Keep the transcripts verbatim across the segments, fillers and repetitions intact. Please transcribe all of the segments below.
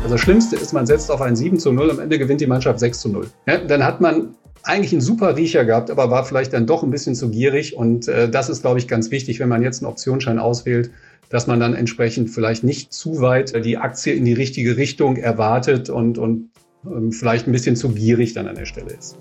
Also das Schlimmste ist, man setzt auf ein sieben zu null, am Ende gewinnt die Mannschaft sechs zu null. Ja, dann hat man eigentlich einen super Riecher gehabt, aber war vielleicht dann doch ein bisschen zu gierig. Und äh, das ist, glaube ich, ganz wichtig, wenn man jetzt einen Optionsschein auswählt, dass man dann entsprechend vielleicht nicht zu weit die Aktie in die richtige Richtung erwartet und, und ähm, vielleicht ein bisschen zu gierig dann an der Stelle ist.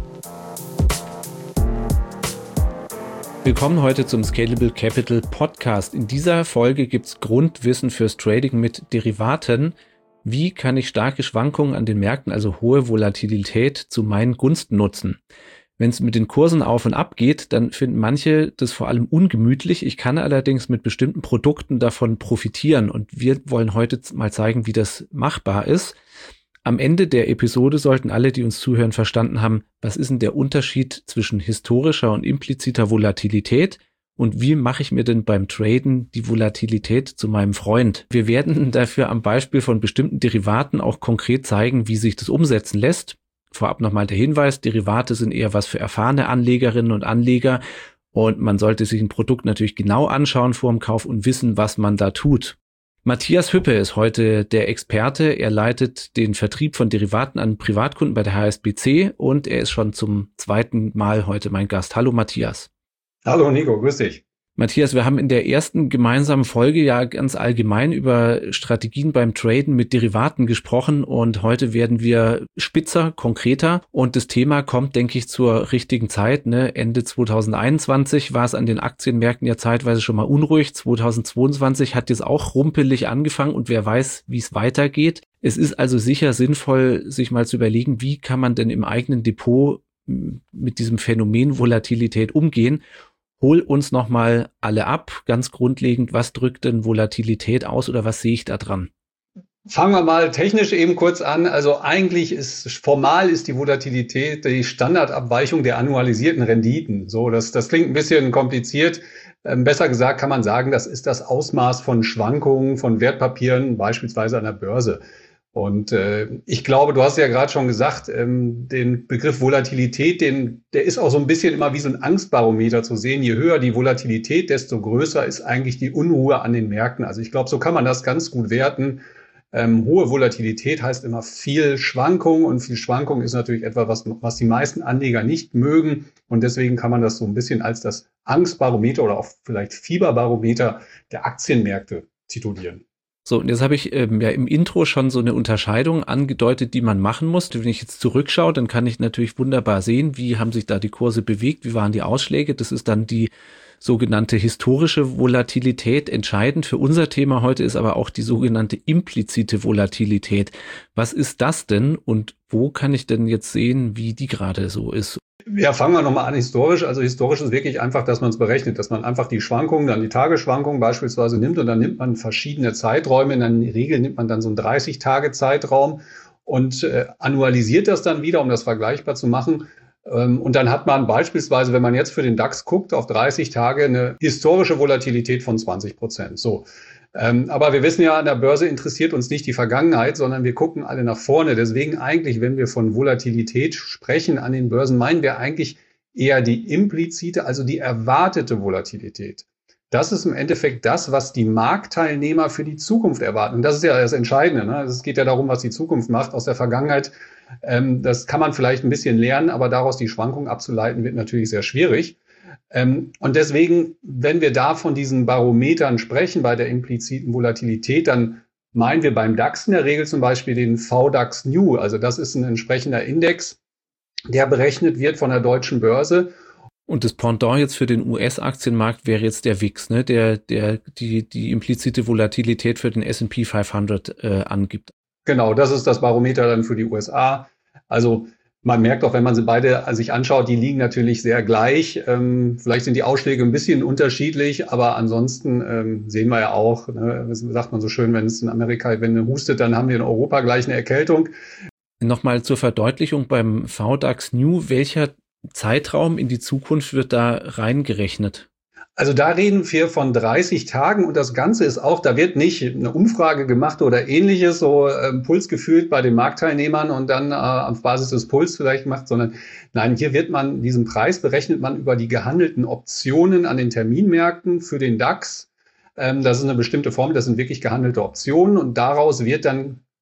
Willkommen heute zum Scalable Capital Podcast. In dieser Folge gibt's Grundwissen fürs Trading mit Derivaten. Wie kann ich starke Schwankungen an den Märkten, also hohe Volatilität, zu meinen Gunsten nutzen? Wenn es mit den Kursen auf und ab geht, dann finden manche das vor allem ungemütlich. Ich kann allerdings mit bestimmten Produkten davon profitieren und wir wollen heute mal zeigen, wie das machbar ist. Am Ende der Episode sollten alle, die uns zuhören, verstanden haben, was ist denn der Unterschied zwischen historischer und impliziter Volatilität und wie mache ich mir denn beim Traden die Volatilität zu meinem Freund? Wir werden dafür am Beispiel von bestimmten Derivaten auch konkret zeigen, wie sich das umsetzen lässt. Vorab nochmal der Hinweis, Derivate sind eher was für erfahrene Anlegerinnen und Anleger und man sollte sich ein Produkt natürlich genau anschauen vor dem Kauf und wissen, was man da tut. Matthias Hüppe ist heute der Experte. Er leitet den Vertrieb von Derivaten an Privatkunden bei der H S B C und er ist schon zum zweiten Mal heute mein Gast. Hallo Matthias. Hallo Nico, grüß dich. Matthias, wir haben in der ersten gemeinsamen Folge ja ganz allgemein über Strategien beim Traden mit Derivaten gesprochen und heute werden wir spitzer, konkreter und das Thema kommt, denke ich, zur richtigen Zeit. Ne? Ende zwanzig einundzwanzig war es an den Aktienmärkten ja zeitweise schon mal unruhig. zwanzig zweiundzwanzig hat jetzt auch rumpelig angefangen und wer weiß, wie es weitergeht. Es ist also sicher sinnvoll, sich mal zu überlegen, wie kann man denn im eigenen Depot mit diesem Phänomen Volatilität umgehen. Hol uns nochmal alle ab, ganz grundlegend, was drückt denn Volatilität aus oder was sehe ich da dran? Fangen wir mal technisch eben kurz an. Also eigentlich ist, formal ist die Volatilität die Standardabweichung der annualisierten Renditen. So, das, das klingt ein bisschen kompliziert. Ähm, besser gesagt kann man sagen, das ist das Ausmaß von Schwankungen von Wertpapieren, beispielsweise an der Börse. Und äh, ich glaube, du hast ja gerade schon gesagt, ähm, den Begriff Volatilität, den, der ist auch so ein bisschen immer wie so ein Angstbarometer zu sehen. Je höher die Volatilität, desto größer ist eigentlich die Unruhe an den Märkten. Also ich glaube, so kann man das ganz gut werten. Ähm, hohe Volatilität heißt immer viel Schwankung und viel Schwankung ist natürlich etwas, was, was die meisten Anleger nicht mögen. Und deswegen kann man das so ein bisschen als das Angstbarometer oder auch vielleicht Fieberbarometer der Aktienmärkte titulieren. So, und jetzt habe ich ähm, ja im Intro schon so eine Unterscheidung angedeutet, die man machen muss. Wenn ich jetzt zurückschaue, dann kann ich natürlich wunderbar sehen, wie haben sich da die Kurse bewegt, wie waren die Ausschläge. Das ist dann die sogenannte historische Volatilität. Entscheidend für unser Thema heute ist aber auch die sogenannte implizite Volatilität. Was ist das denn und wo kann ich denn jetzt sehen, wie die gerade so ist? Ja, fangen wir nochmal an historisch. Also historisch ist wirklich einfach, dass man es berechnet, dass man einfach die Schwankungen, dann die Tagesschwankungen beispielsweise nimmt und dann nimmt man verschiedene Zeiträume. In der Regel nimmt man dann so einen dreißig-Tage-Zeitraum und äh, annualisiert das dann wieder, um das vergleichbar zu machen. Ähm, und dann hat man beispielsweise, wenn man jetzt für den DAX guckt, auf dreißig Tage eine historische Volatilität von zwanzig Prozent. So. Ähm, aber wir wissen ja, an der Börse interessiert uns nicht die Vergangenheit, sondern wir gucken alle nach vorne. Deswegen eigentlich, wenn wir von Volatilität sprechen an den Börsen, meinen wir eigentlich eher die implizite, also die erwartete Volatilität. Das ist im Endeffekt das, was die Marktteilnehmer für die Zukunft erwarten. Und das ist ja das Entscheidende. Ne? Es geht ja darum, was die Zukunft macht. Aus der Vergangenheit, ähm, das kann man vielleicht ein bisschen lernen, aber daraus die Schwankungen abzuleiten, wird natürlich sehr schwierig. Ähm, und deswegen, wenn wir da von diesen Barometern sprechen bei der impliziten Volatilität, dann meinen wir beim DAX in der Regel zum Beispiel den V DAX New. Also das ist ein entsprechender Index, der berechnet wird von der deutschen Börse. Und das Pendant jetzt für den U S-Aktienmarkt wäre jetzt der V I X, ne, der, der die, die implizite Volatilität für den S and P fünfhundert äh, angibt. Genau, das ist das Barometer dann für die U S A. Also man merkt auch, wenn man sie beide sich anschaut, die liegen natürlich sehr gleich. Ähm, vielleicht sind die Ausschläge ein bisschen unterschiedlich, aber ansonsten ähm, sehen wir ja auch, ne, das sagt man so schön, wenn es in Amerika, wenn es hustet, dann haben wir in Europa gleich eine Erkältung. Nochmal zur Verdeutlichung beim V DAX New, welcher Zeitraum in die Zukunft wird da reingerechnet? Also da reden wir von dreißig Tagen und das Ganze ist auch, da wird nicht eine Umfrage gemacht oder ähnliches, so äh, Puls gefühlt bei den Marktteilnehmern und dann äh, auf Basis des Puls vielleicht gemacht, sondern nein, hier wird man, diesen Preis berechnet man über die gehandelten Optionen an den Terminmärkten für den DAX. Ähm, das ist eine bestimmte Form, das sind wirklich gehandelte Optionen und daraus wird dann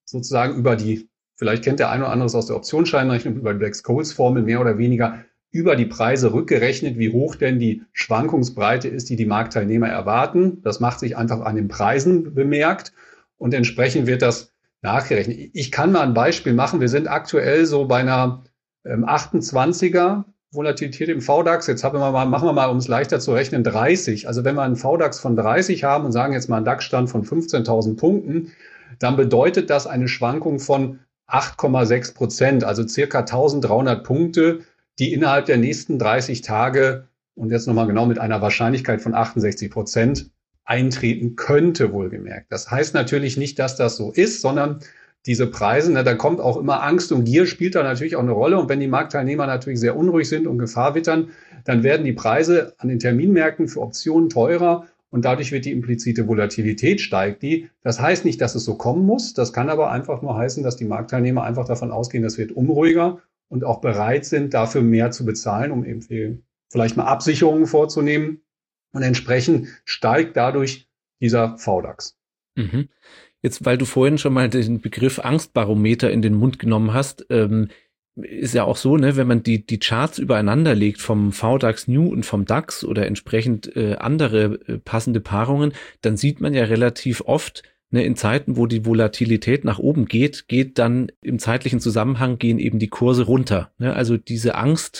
sozusagen über die, vielleicht kennt der eine oder andere es aus der Optionsscheinrechnung, über die Black-Scholes-Formel mehr oder weniger über die Preise rückgerechnet, wie hoch denn die Schwankungsbreite ist, die die Marktteilnehmer erwarten. Das macht sich einfach an den Preisen bemerkt und entsprechend wird das nachgerechnet. Ich kann mal ein Beispiel machen. Wir sind aktuell so bei einer ähm, achtundzwanziger Volatilität im V DAX. Jetzt haben wir mal, machen wir mal, um es leichter zu rechnen, dreißig. Also wenn wir einen V DAX von dreißig haben und sagen jetzt mal einen DAX-Stand von fünfzehntausend Punkten, dann bedeutet das eine Schwankung von acht Komma sechs Prozent, also circa eintausenddreihundert Punkte, die innerhalb der nächsten dreißig Tage und jetzt nochmal genau mit einer Wahrscheinlichkeit von achtundsechzig Prozent eintreten könnte, wohlgemerkt. Das heißt natürlich nicht, dass das so ist, sondern diese Preise, ne, da kommt auch immer Angst und Gier, spielt da natürlich auch eine Rolle. Und wenn die Marktteilnehmer natürlich sehr unruhig sind und Gefahr wittern, dann werden die Preise an den Terminmärkten für Optionen teurer und dadurch wird die implizite Volatilität steigt die. Das heißt nicht, dass es so kommen muss. Das kann aber einfach nur heißen, dass die Marktteilnehmer einfach davon ausgehen, das wird unruhiger und auch bereit sind, dafür mehr zu bezahlen, um eben vielleicht mal Absicherungen vorzunehmen. Und entsprechend steigt dadurch dieser V DAX. Mhm. Jetzt, weil du vorhin schon mal den Begriff Angstbarometer in den Mund genommen hast, ähm, ist ja auch so, ne, wenn man die die Charts übereinander legt vom V DAX New und vom DAX oder entsprechend äh, andere äh, passende Paarungen, dann sieht man ja relativ oft, ne, in Zeiten, wo die Volatilität nach oben geht, geht dann im zeitlichen Zusammenhang gehen eben die Kurse runter. Ne? Also diese Angst,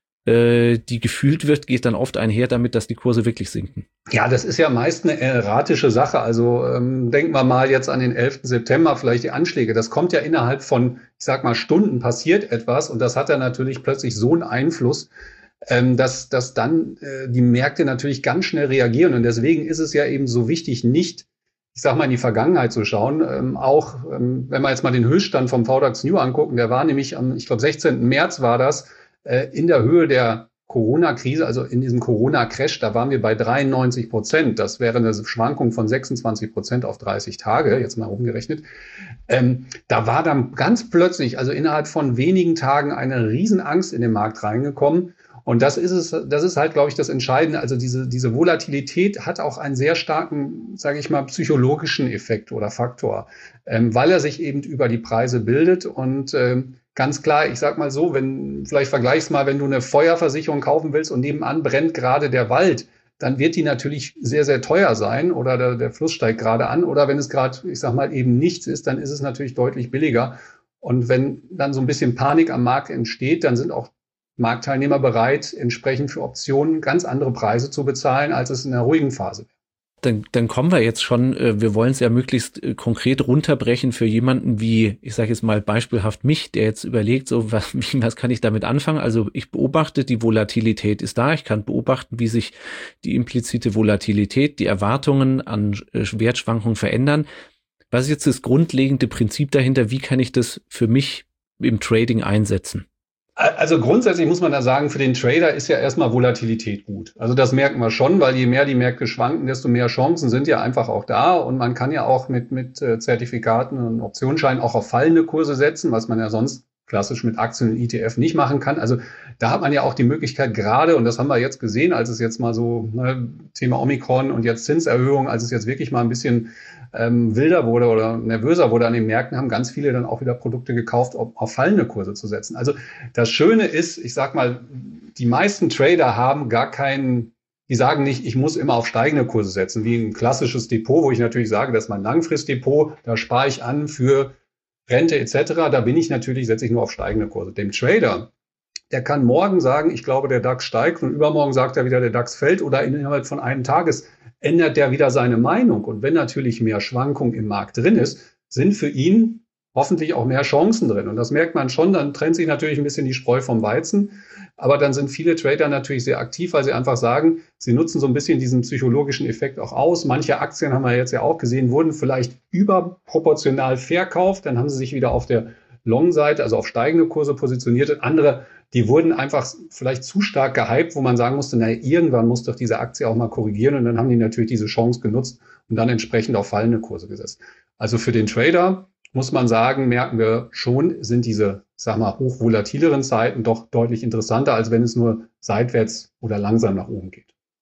äh, die gefühlt wird, geht dann oft einher damit, dass die Kurse wirklich sinken. Ja, das ist ja meist eine erratische Sache. Also ähm, denken wir mal jetzt an den elften September, vielleicht die Anschläge. Das kommt ja innerhalb von, ich sag mal, Stunden passiert etwas und das hat dann natürlich plötzlich so einen Einfluss, ähm, dass, dass dann äh, die Märkte natürlich ganz schnell reagieren. Und deswegen ist es ja eben so wichtig, nicht, ich sag mal, in die Vergangenheit zu schauen. Ähm, auch ähm, wenn wir jetzt mal den Höchststand vom V DAX New angucken, der war nämlich am, ich glaube, sechzehnten März war das, äh, in der Höhe der Corona-Krise, also in diesem Corona-Crash, da waren wir bei dreiundneunzig Prozent. Das wäre eine Schwankung von sechsundzwanzig Prozent auf dreißig Tage, jetzt mal umgerechnet. Ähm, da war dann ganz plötzlich, also innerhalb von wenigen Tagen, eine Riesenangst in den Markt reingekommen. Und das ist es, das ist halt, glaube ich, das Entscheidende. Also diese, diese Volatilität hat auch einen sehr starken, sage ich mal, psychologischen Effekt oder Faktor, ähm, weil er sich eben über die Preise bildet und ähm, ganz klar, ich sag mal so, wenn, vielleicht vergleichst mal, wenn du eine Feuerversicherung kaufen willst und nebenan brennt gerade der Wald, dann wird die natürlich sehr, sehr teuer sein oder der, der Fluss steigt gerade an. Oder wenn es gerade, ich sag mal, eben nichts ist, dann ist es natürlich deutlich billiger. Und wenn dann so ein bisschen Panik am Markt entsteht, dann sind auch Marktteilnehmer bereit, entsprechend für Optionen ganz andere Preise zu bezahlen, als es in der ruhigen Phase wäre. Dann, dann kommen wir jetzt schon, äh, wir wollen es ja möglichst äh, konkret runterbrechen für jemanden wie, ich sage jetzt mal beispielhaft mich, der jetzt überlegt, so was, was kann ich damit anfangen? Also ich beobachte, die Volatilität ist da, ich kann beobachten, wie sich die implizite Volatilität, die Erwartungen an äh, Wertschwankungen verändern. Was ist jetzt das grundlegende Prinzip dahinter? Wie kann ich das für mich im Trading einsetzen? Also grundsätzlich muss man da sagen, für den Trader ist ja erstmal Volatilität gut. Also das merken wir schon, weil je mehr die Märkte schwanken, desto mehr Chancen sind ja einfach auch da. Und man kann ja auch mit, mit Zertifikaten und Optionsscheinen auch auf fallende Kurse setzen, was man ja sonst klassisch mit Aktien und E T F nicht machen kann. Also da hat man ja auch die Möglichkeit gerade, und das haben wir jetzt gesehen, als es jetzt mal so, ne, Thema Omikron und jetzt Zinserhöhung, als es jetzt wirklich mal ein bisschen ähm, wilder wurde oder nervöser wurde an den Märkten, haben ganz viele dann auch wieder Produkte gekauft, um auf fallende Kurse zu setzen. Also das Schöne ist, ich sag mal, die meisten Trader haben gar keinen, die sagen nicht, ich muss immer auf steigende Kurse setzen, wie ein klassisches Depot, wo ich natürlich sage, das ist mein Langfristdepot, da spare ich an für Rente et cetera. Da bin ich natürlich, setze ich nur auf steigende Kurse. Dem Trader, der kann morgen sagen, ich glaube, der DAX steigt und übermorgen sagt er wieder, der DAX fällt oder innerhalb von einem Tages ändert der wieder seine Meinung. Und wenn natürlich mehr Schwankung im Markt drin ist, sind für ihn hoffentlich auch mehr Chancen drin. Und das merkt man schon, dann trennt sich natürlich ein bisschen die Spreu vom Weizen. Aber dann sind viele Trader natürlich sehr aktiv, weil sie einfach sagen, sie nutzen so ein bisschen diesen psychologischen Effekt auch aus. Manche Aktien, haben wir jetzt ja auch gesehen, wurden vielleicht überproportional verkauft. Dann haben sie sich wieder auf der Long-Seite, also auf steigende Kurse positioniert. Und andere, die wurden einfach vielleicht zu stark gehypt, wo man sagen musste, naja, irgendwann muss doch diese Aktie auch mal korrigieren. Und dann haben die natürlich diese Chance genutzt und dann entsprechend auf fallende Kurse gesetzt. Also für den Trader muss man sagen, merken wir schon, sind diese, sag mal, hochvolatileren Zeiten doch deutlich interessanter, als wenn es nur seitwärts oder langsam nach oben geht.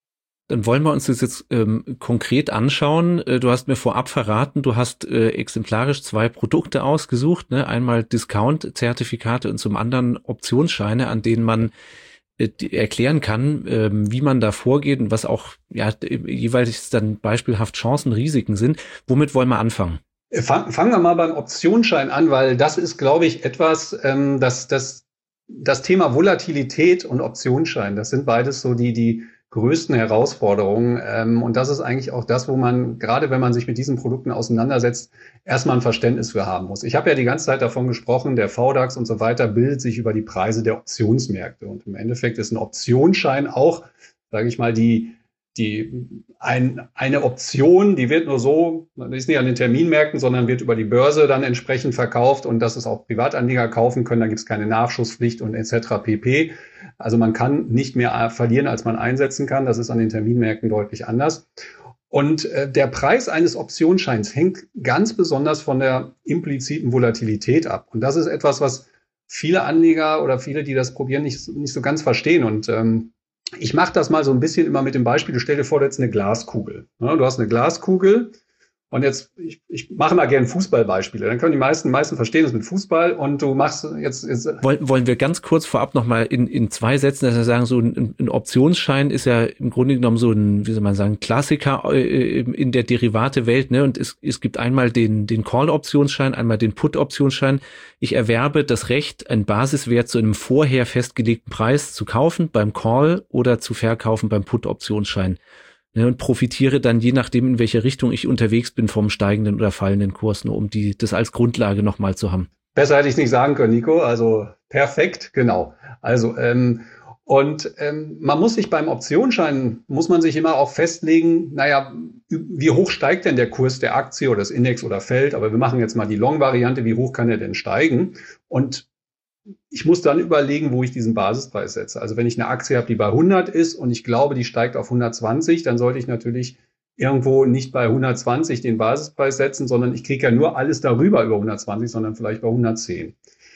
Dann wollen wir uns das jetzt ähm, konkret anschauen. Äh, du hast mir vorab verraten, du hast äh, exemplarisch zwei Produkte ausgesucht, ne? Einmal Discount-Zertifikate und zum anderen Optionsscheine, an denen man äh, erklären kann, äh, wie man da vorgeht und was auch ja jeweils dann beispielhaft Chancen, Risiken sind. Womit wollen wir anfangen? Fang, fangen wir mal beim Optionsschein an, weil das ist, glaube ich, etwas, ähm, das, das, das Thema Volatilität und Optionsschein, das sind beides so die, die größten Herausforderungen. Ähm, und das ist eigentlich auch das, wo man, gerade wenn man sich mit diesen Produkten auseinandersetzt, erstmal ein Verständnis für haben muss. Ich habe ja die ganze Zeit davon gesprochen, der V DAX und so weiter bildet sich über die Preise der Optionsmärkte. Und im Endeffekt ist ein Optionsschein auch, sage ich mal, die Die, ein, eine Option, die wird nur so, die ist nicht an den Terminmärkten, sondern wird über die Börse dann entsprechend verkauft und dass es auch Privatanleger kaufen können. Da gibt es keine Nachschusspflicht und et cetera pp. Also man kann nicht mehr verlieren, als man einsetzen kann. Das ist an den Terminmärkten deutlich anders. Und äh, der Preis eines Optionsscheins hängt ganz besonders von der impliziten Volatilität ab. Und das ist etwas, was viele Anleger oder viele, die das probieren, nicht, nicht so ganz verstehen. Und ähm, ich mache das mal so ein bisschen immer mit dem Beispiel, du stell dir vor, du hast eine Glaskugel. Ja, du hast eine Glaskugel und jetzt, ich, ich mache mal gerne Fußballbeispiele, dann können die meisten meisten verstehen das mit Fußball und du machst jetzt... jetzt wollen, wollen wir ganz kurz vorab nochmal in, in zwei Sätzen, dass wir sagen, so ein, ein Optionsschein ist ja im Grunde genommen so ein, wie soll man sagen, Klassiker in der Derivate-Welt, ne? Und es, es gibt einmal den, den Call-Optionsschein, einmal den Put-Optionsschein. Ich erwerbe das Recht, einen Basiswert zu einem vorher festgelegten Preis zu kaufen beim Call oder zu verkaufen beim Put-Optionsschein. Ne, und profitiere dann je nachdem, in welche Richtung ich unterwegs bin, vom steigenden oder fallenden Kurs, nur um die das als Grundlage nochmal zu haben. Besser hätte ich es nicht sagen können, Nico. Also perfekt, genau. Also ähm, und ähm, man muss sich beim Optionsschein, muss man sich immer auch festlegen, naja, wie hoch steigt denn der Kurs der Aktie oder des Index oder fällt? Aber wir machen jetzt mal die Long-Variante, wie hoch kann er denn steigen? Und ich muss dann überlegen, wo ich diesen Basispreis setze. Also wenn ich eine Aktie habe, die bei hundert ist und ich glaube, die steigt auf hundertzwanzig, dann sollte ich natürlich irgendwo nicht bei hundertzwanzig den Basispreis setzen, sondern ich kriege ja nur alles darüber über hundertzwanzig, sondern vielleicht bei hundertzehn.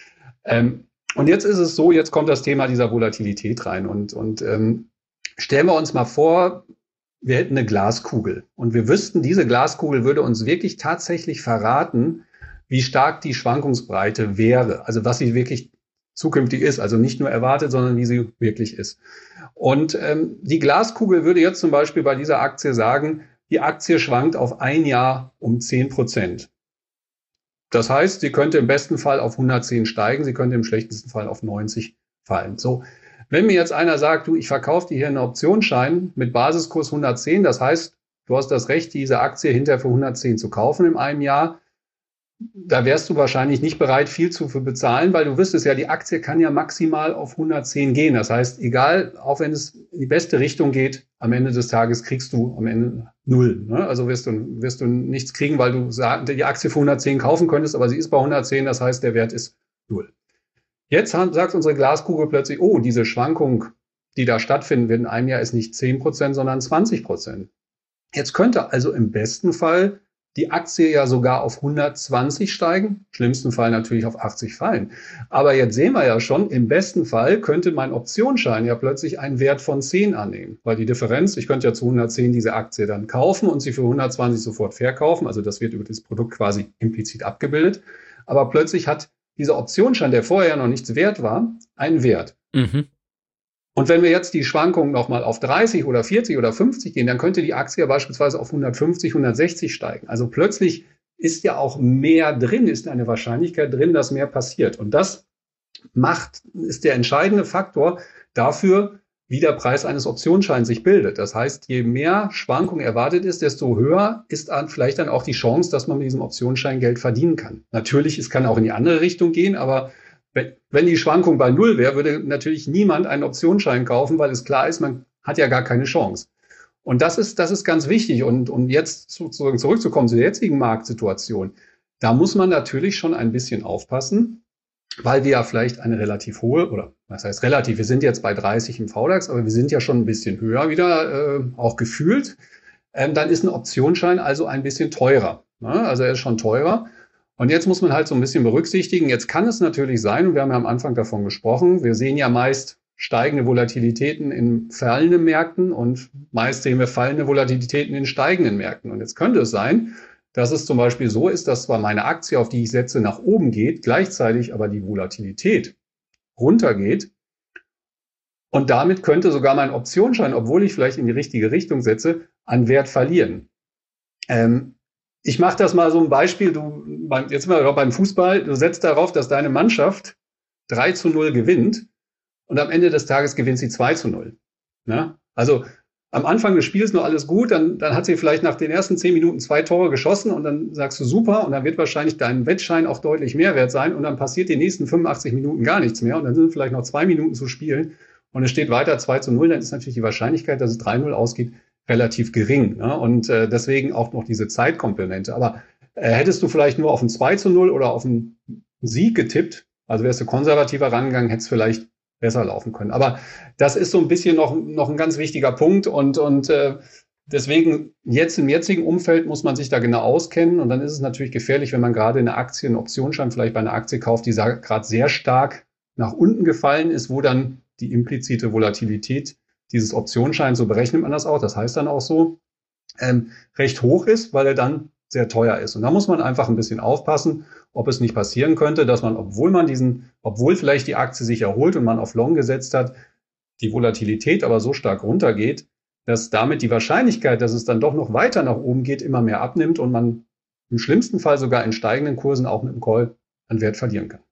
Ähm, und jetzt ist es so, jetzt kommt das Thema dieser Volatilität rein. Und, und ähm, stellen wir uns mal vor, wir hätten eine Glaskugel und wir wüssten, diese Glaskugel würde uns wirklich tatsächlich verraten, wie stark die Schwankungsbreite wäre, also was sie wirklich zukünftig ist, also nicht nur erwartet, sondern wie sie wirklich ist. Und ähm, die Glaskugel würde jetzt zum Beispiel bei dieser Aktie sagen, die Aktie schwankt auf ein Jahr um zehn Prozent. Das heißt, sie könnte im besten Fall auf hundertzehn steigen, sie könnte im schlechtesten Fall auf neunzig fallen. So, wenn mir jetzt einer sagt, du, ich verkaufe dir hier einen Optionsschein mit Basiskurs hundertzehn, das heißt, du hast das Recht, diese Aktie hinterher für hundertzehn zu kaufen in einem Jahr, da wärst du wahrscheinlich nicht bereit, viel zu für bezahlen, weil du wüsstest ja, die Aktie kann ja maximal auf hundertzehn gehen. Das heißt, egal, auch wenn es in die beste Richtung geht, am Ende des Tages kriegst du am Ende null. Ne? Also wirst du, wirst du nichts kriegen, weil du die Aktie für hundertzehn kaufen könntest, aber sie ist bei hundertzehn, das heißt, der Wert ist null. Jetzt sagt unsere Glaskugel plötzlich, oh, diese Schwankung, die da stattfinden wird in einem Jahr, ist nicht zehn Prozent, sondern zwanzig Prozent. Jetzt könnte also im besten Fall die Aktie ja sogar auf hundertzwanzig steigen, im schlimmsten Fall natürlich auf achtzig fallen. Aber jetzt sehen wir ja schon, im besten Fall könnte mein Optionsschein ja plötzlich einen Wert von zehn annehmen. Weil die Differenz, ich könnte ja zu hundertzehn diese Aktie dann kaufen und sie für hundertzwanzig sofort verkaufen. Also das wird über das Produkt quasi implizit abgebildet. Aber plötzlich hat dieser Optionsschein, der vorher noch nichts wert war, einen Wert. Mhm. Und wenn wir jetzt die Schwankungen nochmal auf dreißig oder vierzig oder fünfzig gehen, dann könnte die Aktie beispielsweise auf hundertfünfzig, hundertsechzig steigen. Also plötzlich ist ja auch mehr drin, ist eine Wahrscheinlichkeit drin, dass mehr passiert. Und das macht, ist der entscheidende Faktor dafür, wie der Preis eines Optionsscheins sich bildet. Das heißt, je mehr Schwankung erwartet ist, desto höher ist dann vielleicht dann auch die Chance, dass man mit diesem Optionsschein Geld verdienen kann. Natürlich, es kann auch in die andere Richtung gehen, aber Wenn, wenn die Schwankung bei Null wäre, würde natürlich niemand einen Optionsschein kaufen, weil es klar ist, man hat ja gar keine Chance. Und das ist, das ist ganz wichtig. Und um jetzt zu, zu, zurückzukommen zu der jetzigen Marktsituation, da muss man natürlich schon ein bisschen aufpassen, weil wir ja vielleicht eine relativ hohe, oder was heißt relativ, wir sind jetzt bei dreißig im V DAX, aber wir sind ja schon ein bisschen höher wieder, äh, auch gefühlt. Ähm, dann ist ein Optionsschein also ein bisschen teurer. Ne? Also er ist schon teurer. Und jetzt muss man halt so ein bisschen berücksichtigen, jetzt kann es natürlich sein, und wir haben ja am Anfang davon gesprochen, wir sehen ja meist steigende Volatilitäten in fallenden Märkten und meist sehen wir fallende Volatilitäten in steigenden Märkten. Und jetzt könnte es sein, dass es zum Beispiel so ist, dass zwar meine Aktie, auf die ich setze, nach oben geht, gleichzeitig aber die Volatilität runtergeht. Und damit könnte sogar mein Optionsschein, obwohl ich vielleicht in die richtige Richtung setze, an Wert verlieren. Ähm, ich mache das mal so ein Beispiel. Du, jetzt sind wir beim Fußball. Du setzt darauf, dass deine Mannschaft drei zu null gewinnt und am Ende des Tages gewinnt sie zwei zu null. Ja? Also am Anfang des Spiels noch alles gut, dann, dann hat sie vielleicht nach den ersten zehn Minuten zwei Tore geschossen und dann sagst du super und dann wird wahrscheinlich dein Wettschein auch deutlich mehr wert sein und dann passiert die nächsten fünfundachtzig Minuten gar nichts mehr und dann sind vielleicht noch zwei Minuten zu spielen und es steht weiter zwei zu null, dann ist natürlich die Wahrscheinlichkeit, dass es drei null ausgeht, relativ gering. Ne? Und äh, deswegen auch noch diese Zeitkomponente. Aber äh, hättest du vielleicht nur auf ein zwei zu null oder auf einen Sieg getippt, also wärst du konservativer rangegangen, hättest vielleicht besser laufen können. Aber das ist so ein bisschen noch, noch ein ganz wichtiger Punkt und, und äh, deswegen jetzt im jetzigen Umfeld muss man sich da genau auskennen und dann ist es natürlich gefährlich, wenn man gerade eine Aktie, einen Optionsschein vielleicht bei einer Aktie kauft, die gerade sehr stark nach unten gefallen ist, wo dann die implizite Volatilität dieses Optionsscheins, so berechnet man das auch, das heißt dann auch so, ähm, recht hoch ist, weil er dann sehr teuer ist. Und da muss man einfach ein bisschen aufpassen, ob es nicht passieren könnte, dass man, obwohl man diesen, obwohl vielleicht die Aktie sich erholt und man auf Long gesetzt hat, die Volatilität aber so stark runtergeht, dass damit die Wahrscheinlichkeit, dass es dann doch noch weiter nach oben geht, immer mehr abnimmt und man im schlimmsten Fall sogar in steigenden Kursen auch mit dem Call an Wert verlieren kann.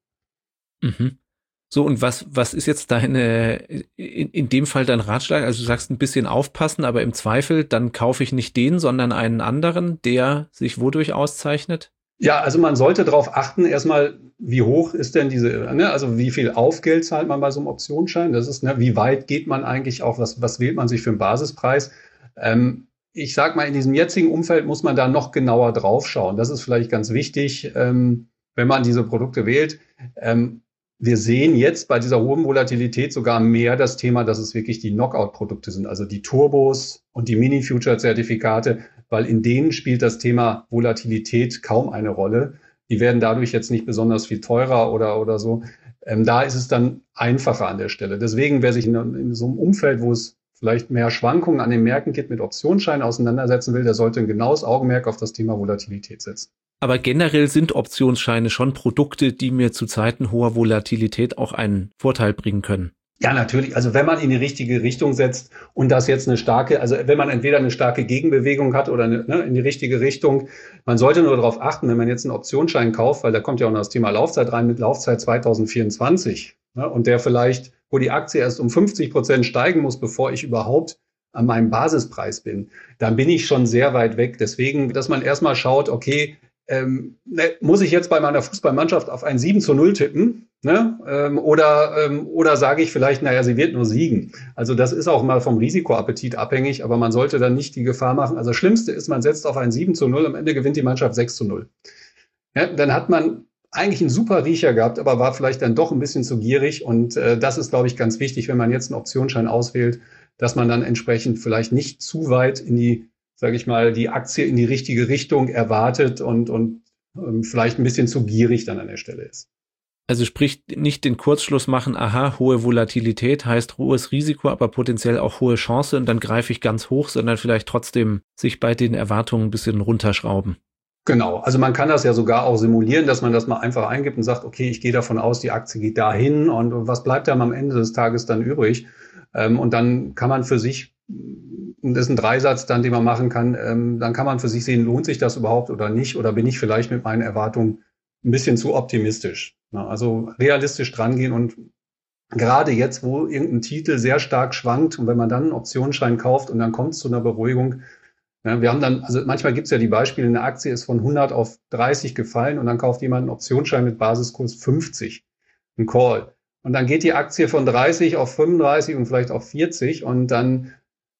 Mhm. So, und was, was ist jetzt deine, in, in dem Fall dein Ratschlag? Also du sagst ein bisschen aufpassen, aber im Zweifel, dann kaufe ich nicht den, sondern einen anderen, der sich wodurch auszeichnet? Ja, also man sollte darauf achten, erstmal, wie hoch ist denn diese, ne, also wie viel Aufgeld zahlt man bei so einem Optionsschein? Das ist, ne, wie weit geht man eigentlich auch, was, was wählt man sich für einen Basispreis? Ähm, ich sag mal, in diesem jetzigen Umfeld muss man da noch genauer drauf schauen. Das ist vielleicht ganz wichtig, ähm, wenn man diese Produkte wählt. Ähm, Wir sehen jetzt bei dieser hohen Volatilität sogar mehr das Thema, dass es wirklich die Knockout-Produkte sind, also die Turbos und die Mini-Future-Zertifikate, weil in denen spielt das Thema Volatilität kaum eine Rolle. Die werden dadurch jetzt nicht besonders viel teurer oder, oder so. Ähm, da ist es dann einfacher an der Stelle. Deswegen, wer sich in, in so einem Umfeld, wo es vielleicht mehr Schwankungen an den Märkten gibt, mit Optionsscheinen auseinandersetzen will, der sollte ein genaues Augenmerk auf das Thema Volatilität setzen. Aber generell sind Optionsscheine schon Produkte, die mir zu Zeiten hoher Volatilität auch einen Vorteil bringen können. Ja, natürlich. Also wenn man in die richtige Richtung setzt und das jetzt eine starke, also wenn man entweder eine starke Gegenbewegung hat oder eine, ne, in die richtige Richtung, man sollte nur darauf achten, wenn man jetzt einen Optionsschein kauft, weil da kommt ja auch noch das Thema Laufzeit rein mit Laufzeit zwanzig vierundzwanzig, ne, und der vielleicht, wo die Aktie erst um fünfzig Prozent steigen muss, bevor ich überhaupt an meinem Basispreis bin, dann bin ich schon sehr weit weg. Deswegen, dass man erstmal schaut, okay, Ähm, ne, muss ich jetzt bei meiner Fußballmannschaft auf ein sieben zu null tippen? Ne? Ähm, oder, ähm, oder sage ich vielleicht, naja, sie wird nur siegen. Also das ist auch mal vom Risikoappetit abhängig, aber man sollte dann nicht die Gefahr machen. Also das Schlimmste ist, man setzt auf ein sieben zu null, am Ende gewinnt die Mannschaft sechs zu null. Ja, dann hat man eigentlich einen super Riecher gehabt, aber war vielleicht dann doch ein bisschen zu gierig. Und äh, das ist, glaube ich, ganz wichtig, wenn man jetzt einen Optionsschein auswählt, dass man dann entsprechend vielleicht nicht zu weit in die, sage ich mal, die Aktie in die richtige Richtung erwartet und, und ähm, vielleicht ein bisschen zu gierig dann an der Stelle ist. Also sprich, nicht den Kurzschluss machen, aha, hohe Volatilität heißt hohes Risiko, aber potenziell auch hohe Chance und dann greife ich ganz hoch, sondern vielleicht trotzdem sich bei den Erwartungen ein bisschen runterschrauben. Genau, also man kann das ja sogar auch simulieren, dass man das mal einfach eingibt und sagt, okay, ich gehe davon aus, die Aktie geht dahin und, und was bleibt dann am Ende des Tages dann übrig? Ähm, und dann kann man für sich, das ist ein Dreisatz dann, den man machen kann, ähm, dann kann man für sich sehen, lohnt sich das überhaupt oder nicht? Oder bin ich vielleicht mit meinen Erwartungen ein bisschen zu optimistisch? Na, also realistisch drangehen und gerade jetzt, wo irgendein Titel sehr stark schwankt und wenn man dann einen Optionsschein kauft und dann kommt es zu einer Beruhigung, ja, wir haben dann, also manchmal gibt es ja die Beispiele, eine Aktie ist von hundert auf dreißig gefallen und dann kauft jemand einen Optionsschein mit Basiskurs fünfzig, ein Call. Und dann geht die Aktie von dreißig auf fünfunddreißig und vielleicht auf vierzig und dann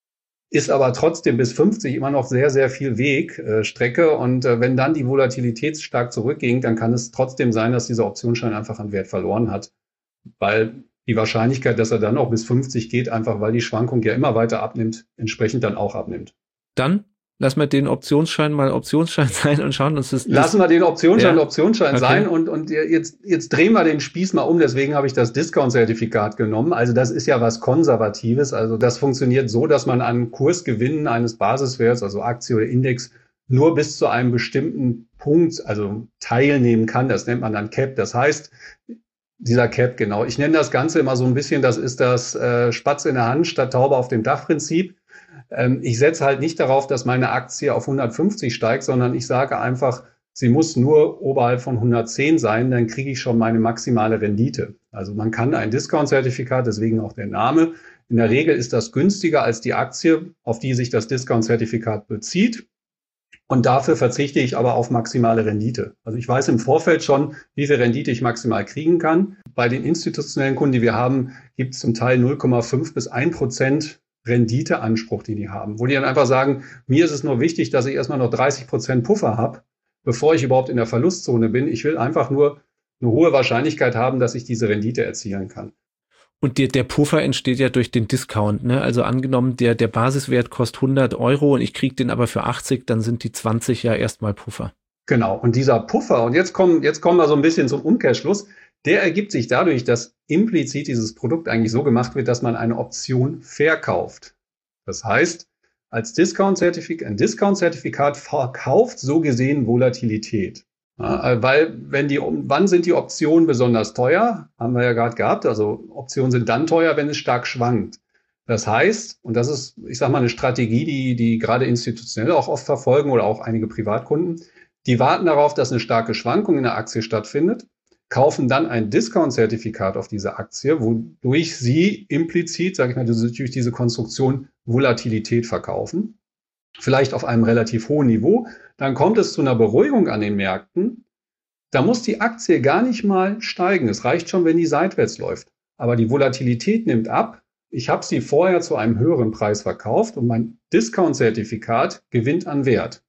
ist aber trotzdem bis fünfzig immer noch sehr, sehr viel Weg, äh, Strecke. Und äh, wenn dann die Volatilität stark zurückging, dann kann es trotzdem sein, dass dieser Optionsschein einfach an Wert verloren hat. Weil die Wahrscheinlichkeit, dass er dann auch bis fünfzig geht, einfach weil die Schwankung ja immer weiter abnimmt, entsprechend dann auch abnimmt. Dann Lassen wir den Optionsschein mal Optionsschein sein und schauen uns das... Lassen wir den Optionsschein ja. Optionsschein okay. sein und, und jetzt, jetzt drehen wir den Spieß mal um, deswegen habe ich das Discount-Zertifikat genommen. Also das ist ja was Konservatives, also das funktioniert so, dass man an Kursgewinnen eines Basiswerts, also Aktie oder Index, nur bis zu einem bestimmten Punkt, also teilnehmen kann. Das nennt man dann Cap. Das heißt, dieser Cap, genau. Ich nenne das Ganze immer so ein bisschen, das ist das äh, Spatz in der Hand statt Taube auf dem Dach-Prinzip. Ähm, ich setze halt nicht darauf, dass meine Aktie auf hundertfünfzig steigt, sondern ich sage einfach, sie muss nur oberhalb von hundertzehn sein, dann kriege ich schon meine maximale Rendite. Also man kann ein Discount-Zertifikat, deswegen auch der Name. In der Regel ist das günstiger als die Aktie, auf die sich das Discount-Zertifikat bezieht. Und dafür verzichte ich aber auf maximale Rendite. Also ich weiß im Vorfeld schon, wie viel Rendite ich maximal kriegen kann. Bei den institutionellen Kunden, die wir haben, gibt es zum Teil null Komma fünf bis ein Prozent Renditeanspruch, die die haben. Wo die dann einfach sagen, mir ist es nur wichtig, dass ich erstmal noch dreißig Prozent Puffer habe, bevor ich überhaupt in der Verlustzone bin. Ich will einfach nur eine hohe Wahrscheinlichkeit haben, dass ich diese Rendite erzielen kann. Und der, der Puffer entsteht ja durch den Discount, ne? Also angenommen, der, der Basiswert kostet hundert Euro und ich kriege den aber für achtzig, dann sind die zwanzig ja erstmal Puffer. Genau. Und dieser Puffer, und jetzt kommen, jetzt kommen wir so ein bisschen zum Umkehrschluss, der ergibt sich dadurch, dass implizit dieses Produkt eigentlich so gemacht wird, dass man eine Option verkauft. Das heißt, als Discount-Zertifikat, ein Discount-Zertifikat verkauft so gesehen Volatilität. Ja, weil, wenn die, wann sind die Optionen besonders teuer? Haben wir ja gerade gehabt. Also Optionen sind dann teuer, wenn es stark schwankt. Das heißt, und das ist, ich sage mal, eine Strategie, die, die gerade institutionell auch oft verfolgen oder auch einige Privatkunden, die warten darauf, dass eine starke Schwankung in der Aktie stattfindet, kaufen dann ein Discount-Zertifikat auf diese Aktie, wodurch sie implizit, sage ich mal, durch diese Konstruktion Volatilität verkaufen. Vielleicht auf einem relativ hohen Niveau, dann kommt es zu einer Beruhigung an den Märkten. Da muss die Aktie gar nicht mal steigen. Es reicht schon, wenn die seitwärts läuft. Aber die Volatilität nimmt ab. Ich habe sie vorher zu einem höheren Preis verkauft und mein Discount-Zertifikat gewinnt an Wert.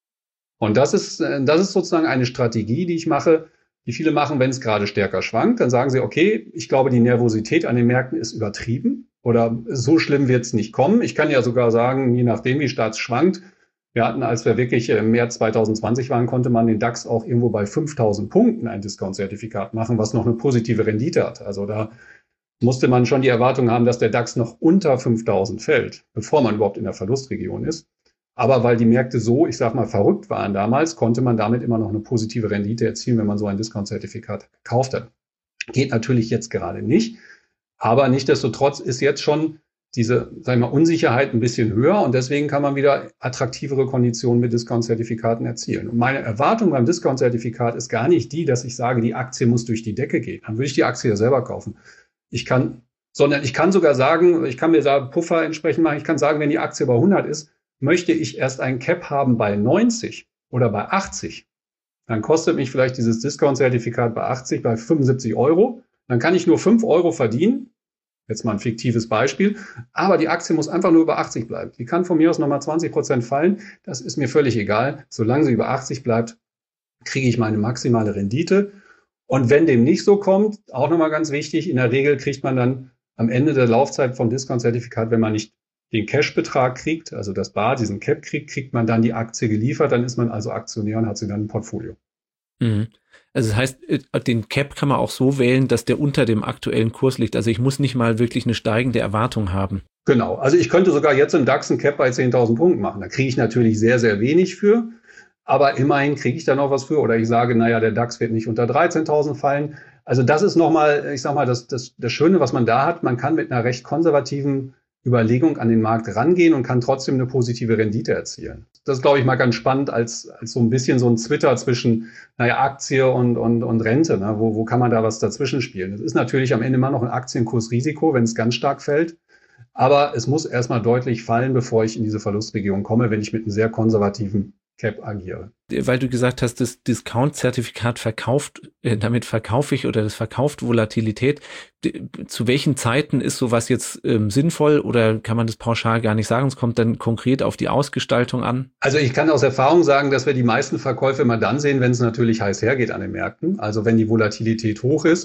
Und das ist, das ist sozusagen eine Strategie, die ich mache, die viele machen, wenn es gerade stärker schwankt. Dann sagen sie, okay, ich glaube, die Nervosität an den Märkten ist übertrieben. Oder so schlimm wird es nicht kommen. Ich kann ja sogar sagen, je nachdem, wie stark es schwankt. Wir hatten, als wir wirklich im März zwanzig zwanzig waren, konnte man den DAX auch irgendwo bei fünftausend Punkten ein Discount-Zertifikat machen, was noch eine positive Rendite hat. Also da musste man schon die Erwartung haben, dass der DAX noch unter fünftausend fällt, bevor man überhaupt in der Verlustregion ist. Aber weil die Märkte so, ich sag mal, verrückt waren damals, konnte man damit immer noch eine positive Rendite erzielen, wenn man so ein Discount-Zertifikat gekauft hat. Geht natürlich jetzt gerade nicht. Aber nichtsdestotrotz ist jetzt schon diese, sagen wir mal, Unsicherheit ein bisschen höher und deswegen kann man wieder attraktivere Konditionen mit Discount-Zertifikaten erzielen. Und meine Erwartung beim Discount-Zertifikat ist gar nicht die, dass ich sage, die Aktie muss durch die Decke gehen. Dann würde ich die Aktie ja selber kaufen. Ich kann, sondern ich kann sogar sagen, ich kann mir da Puffer entsprechend machen. Ich kann sagen, wenn die Aktie bei hundert ist, möchte ich erst einen Cap haben bei neunzig oder bei achtzig. Dann kostet mich vielleicht dieses Discount-Zertifikat bei achtzig, bei fünfundsiebzig Euro. Dann kann ich nur fünf Euro verdienen. Jetzt mal ein fiktives Beispiel. Aber die Aktie muss einfach nur über achtzig bleiben. Die kann von mir aus nochmal zwanzig Prozent fallen. Das ist mir völlig egal. Solange sie über achtzig bleibt, kriege ich meine maximale Rendite. Und wenn dem nicht so kommt, auch nochmal ganz wichtig, in der Regel kriegt man dann am Ende der Laufzeit vom Discount-Zertifikat, wenn man nicht den Cash-Betrag kriegt, also das Bar, diesen Cap kriegt, kriegt man dann die Aktie geliefert. Dann ist man also Aktionär und hat sie dann im Portfolio. Mhm. Also das heißt, den Cap kann man auch so wählen, dass der unter dem aktuellen Kurs liegt. Also ich muss nicht mal wirklich eine steigende Erwartung haben. Genau. Also ich könnte sogar jetzt im DAX einen Cap bei zehntausend Punkten machen. Da kriege ich natürlich sehr, sehr wenig für. Aber immerhin kriege ich da noch was für. Oder ich sage, naja, der DAX wird nicht unter dreizehntausend fallen. Also das ist nochmal, ich sag mal, das, das, das Schöne, was man da hat. Man kann mit einer recht konservativen Überlegung an den Markt rangehen und kann trotzdem eine positive Rendite erzielen. Das ist, glaube ich, mal ganz spannend als, als so ein bisschen so ein Twitter zwischen, naja, Aktie und, und, und Rente. Ne? Wo, wo kann man da was dazwischen spielen? Es ist natürlich am Ende immer noch ein Aktienkursrisiko, wenn es ganz stark fällt. Aber es muss erstmal deutlich fallen, bevor ich in diese Verlustregion komme, wenn ich mit einem sehr konservativen Cap agiere. Weil du gesagt hast, das Discount-Zertifikat verkauft, äh, damit verkaufe ich oder das verkauft Volatilität. Zu welchen Zeiten ist sowas jetzt ähm, sinnvoll oder kann man das pauschal gar nicht sagen? Es kommt dann konkret auf die Ausgestaltung an. Also ich kann aus Erfahrung sagen, dass wir die meisten Verkäufe immer dann sehen, wenn es natürlich heiß hergeht an den Märkten. Also wenn die Volatilität hoch ist.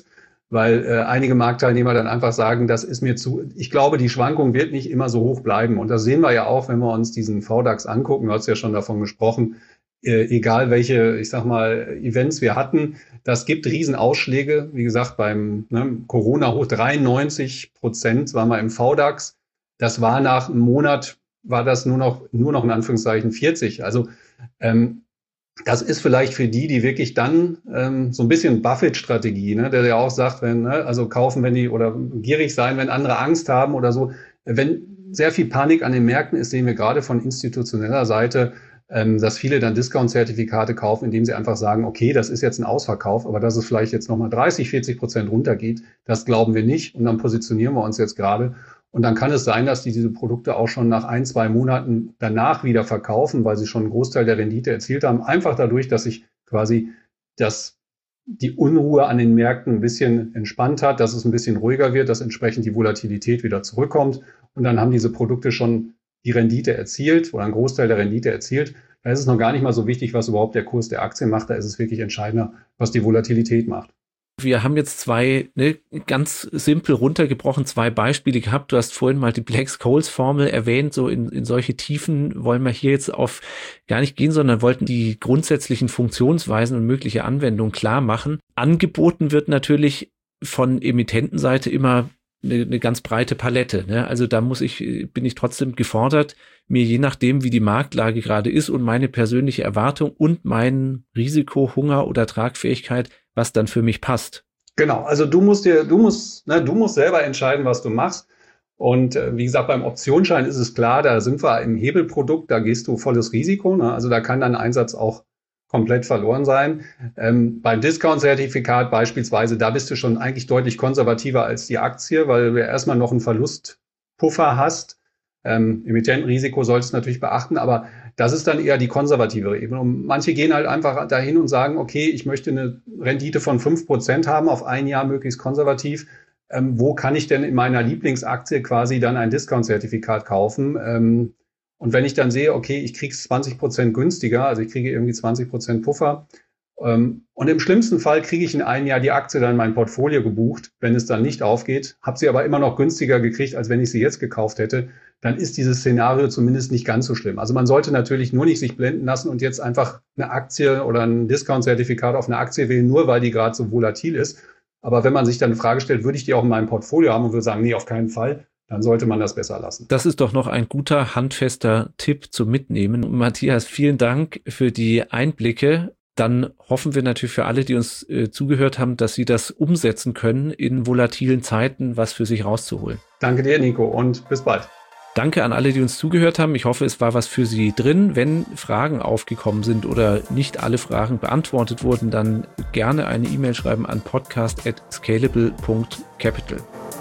weil äh, einige Marktteilnehmer dann einfach sagen, das ist mir zu, ich glaube, die Schwankung wird nicht immer so hoch bleiben. Und das sehen wir ja auch, wenn wir uns diesen V DAX angucken, du hast ja schon davon gesprochen, äh, egal welche, ich sag mal, Events wir hatten, das gibt Riesenausschläge. Wie gesagt, beim ne, Corona hoch dreiundneunzig Prozent waren wir im V DAX. Das war nach einem Monat, war das nur noch, nur noch in Anführungszeichen vierzig. Also ähm, das ist vielleicht für die, die wirklich dann ähm, so ein bisschen Buffett-Strategie, ne, der ja auch sagt, wenn, ne, also kaufen, wenn die oder gierig sein, wenn andere Angst haben oder so. Wenn sehr viel Panik an den Märkten ist, sehen wir gerade von institutioneller Seite, ähm, dass viele dann Discount-Zertifikate kaufen, indem sie einfach sagen, okay, das ist jetzt ein Ausverkauf, aber dass es vielleicht jetzt nochmal dreißig, vierzig Prozent runtergeht, das glauben wir nicht. Und dann positionieren wir uns jetzt gerade. Und dann kann es sein, dass die diese Produkte auch schon nach ein, zwei Monaten danach wieder verkaufen, weil sie schon einen Großteil der Rendite erzielt haben. Einfach dadurch, dass sich quasi das, die Unruhe an den Märkten ein bisschen entspannt hat, dass es ein bisschen ruhiger wird, dass entsprechend die Volatilität wieder zurückkommt. Und dann haben diese Produkte schon die Rendite erzielt oder einen Großteil der Rendite erzielt. Da ist es noch gar nicht mal so wichtig, was überhaupt der Kurs der Aktie macht. Da ist es wirklich entscheidender, was die Volatilität macht. Wir haben jetzt zwei, ne, ganz simpel runtergebrochen, zwei Beispiele gehabt. Du hast vorhin mal die Black-Scholes-Formel erwähnt. So in, in solche Tiefen wollen wir hier jetzt auf gar nicht gehen, sondern wollten die grundsätzlichen Funktionsweisen und mögliche Anwendungen klar machen. Angeboten wird natürlich von Emittentenseite immer eine, eine ganz breite Palette, ne? Also da muss ich, bin ich trotzdem gefordert, mir je nachdem, wie die Marktlage gerade ist und meine persönliche Erwartung und mein Risiko, Hunger oder Tragfähigkeit, was dann für mich passt. Genau, also du musst dir, du musst, ne, du musst selber entscheiden, was du machst. Und äh, wie gesagt, beim Optionsschein ist es klar, da sind wir im Hebelprodukt, da gehst du volles Risiko, ne? Also da kann dein Einsatz auch komplett verloren sein. Ähm, beim Discount-Zertifikat beispielsweise, da bist du schon eigentlich deutlich konservativer als die Aktie, weil du ja erstmal noch einen Verlustpuffer hast. Ähm, Emittentenrisiko solltest du natürlich beachten, aber das ist dann eher die konservativere Ebene. Und manche gehen halt einfach dahin und sagen, okay, ich möchte eine Rendite von fünf Prozent haben, auf ein Jahr möglichst konservativ. Ähm, wo kann ich denn in meiner Lieblingsaktie quasi dann ein Discount-Zertifikat kaufen? Ähm, und wenn ich dann sehe, okay, ich kriege es zwanzig Prozent günstiger, also ich kriege irgendwie zwanzig Prozent Puffer, ähm, und im schlimmsten Fall kriege ich in einem Jahr die Aktie dann in mein Portfolio gebucht, wenn es dann nicht aufgeht, habe sie aber immer noch günstiger gekriegt, als wenn ich sie jetzt gekauft hätte, dann ist dieses Szenario zumindest nicht ganz so schlimm. Also man sollte natürlich nur nicht sich blenden lassen und jetzt einfach eine Aktie oder ein Discount-Zertifikat auf eine Aktie wählen, nur weil die gerade so volatil ist. Aber wenn man sich dann eine Frage stellt, würde ich die auch in meinem Portfolio haben und würde sagen, nee, auf keinen Fall, dann sollte man das besser lassen. Das ist doch noch ein guter, handfester Tipp zum Mitnehmen. Matthias, vielen Dank für die Einblicke. Dann hoffen wir natürlich für alle, die uns äh, zugehört haben, dass sie das umsetzen können, in volatilen Zeiten was für sich rauszuholen. Danke dir, Nico, und bis bald. Danke an alle, die uns zugehört haben. Ich hoffe, es war was für Sie drin. Wenn Fragen aufgekommen sind oder nicht alle Fragen beantwortet wurden, dann gerne eine E-Mail schreiben an podcast at scalable punkt capital.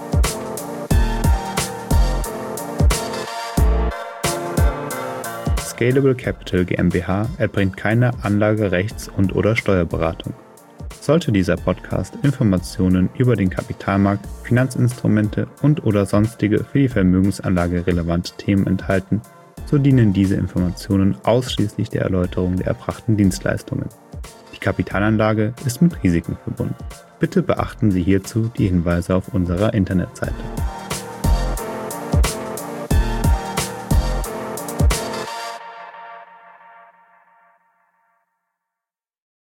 Scalable Capital GmbH erbringt keine Anlage-, Rechts- und oder Steuerberatung. Sollte dieser Podcast Informationen über den Kapitalmarkt, Finanzinstrumente und oder sonstige für die Vermögensanlage relevante Themen enthalten, so dienen diese Informationen ausschließlich der Erläuterung der erbrachten Dienstleistungen. Die Kapitalanlage ist mit Risiken verbunden. Bitte beachten Sie hierzu die Hinweise auf unserer Internetseite.